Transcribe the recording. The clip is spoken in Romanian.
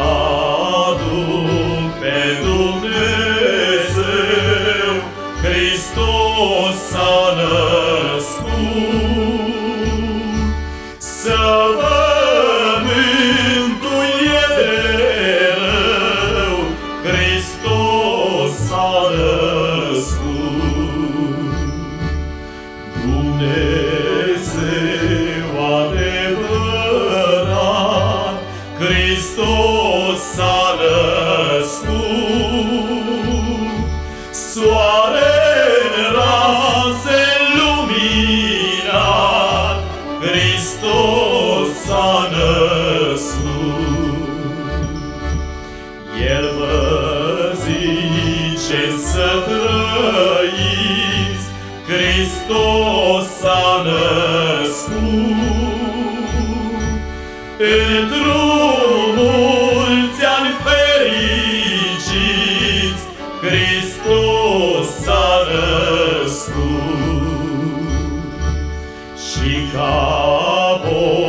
aduc pe Dumnezeu, Hristos s-a născut, să vă mântuie de rău, Hristos s-a născut. Dumnezeu adevărat, Hristos s-a născut, soare-n raze luminat, Hristos s-a născut. El vă zice să trăiți, Hristos s-a născut, într-un mulți ani fericiți, Hristos s-a născut. Și ca